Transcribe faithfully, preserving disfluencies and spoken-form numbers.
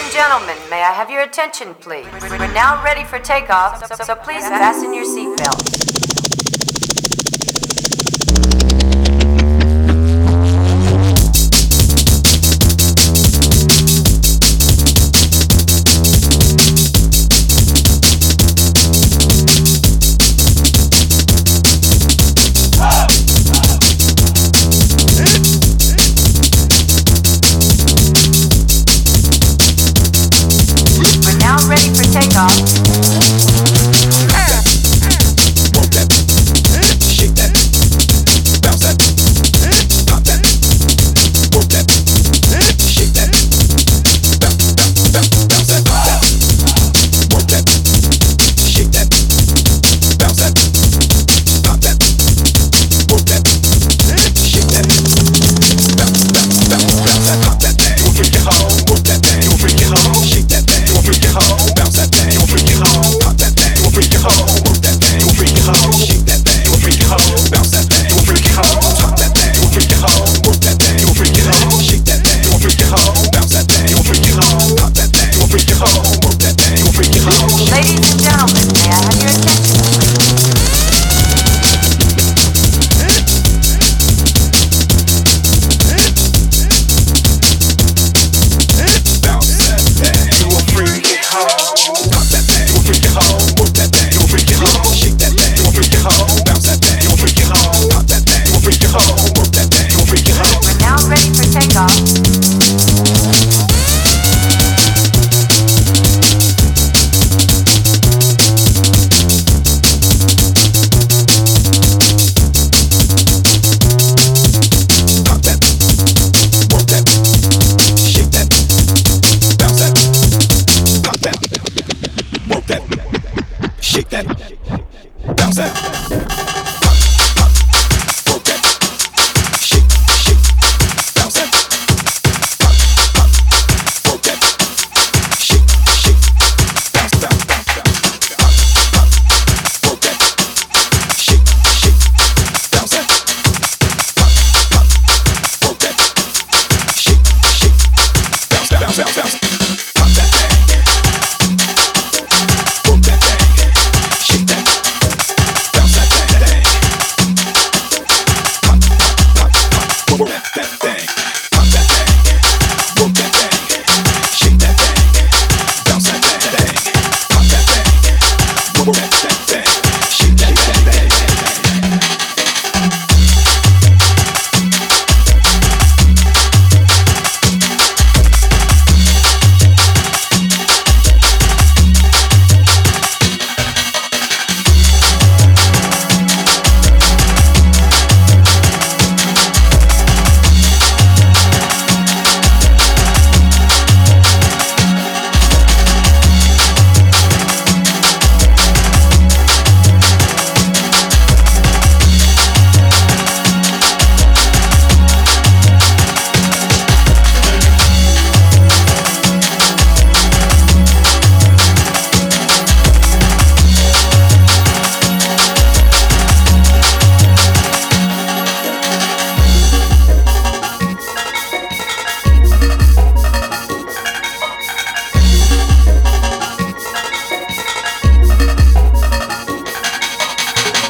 and gentlemen, may I have your attention, please? We're now ready for takeoff, so, so please fasten your seatbelts. Ready for takeoff. Work that, shake that, bounce that, pop that, work that, shake that, bounce, bounce, bounce, bounce that, pop that, work that, shake that, bounce that, pop that, work that, shake that, bounce, bounce, bounce, bounce that, pop that thing, do a freaky hoe, work that thing, do a freaky hoe, shake that thing, do a freaky hoe. Bounce that thing, do a freaky hoe, pop that thing, do a freaky hoe, work that thing, do a freaky hoe, shake that thing, do a freaky hoe, bounce that thing, do a freaky hoe, pop that thing, do a freaky hoe, work that thing, do a freaky hoe, shake that thing, do a freaky hoe, bounce that thing, do a freaky hoe, pop that thing, do a freaky hoe, work that thing, do a freaky hoe. Ladies and gentlemen, may I have your attention? Shake that, bounce that, pop, pop, work that, shake, shake, bounce that, pop, pop, work that, shake, shake, bounce, bounce, bounce, bounce, pop, pop, work that, shake, shake, bounce that, pop, pop, work that, shake, shake, bounce, bounce, bounce, bounce.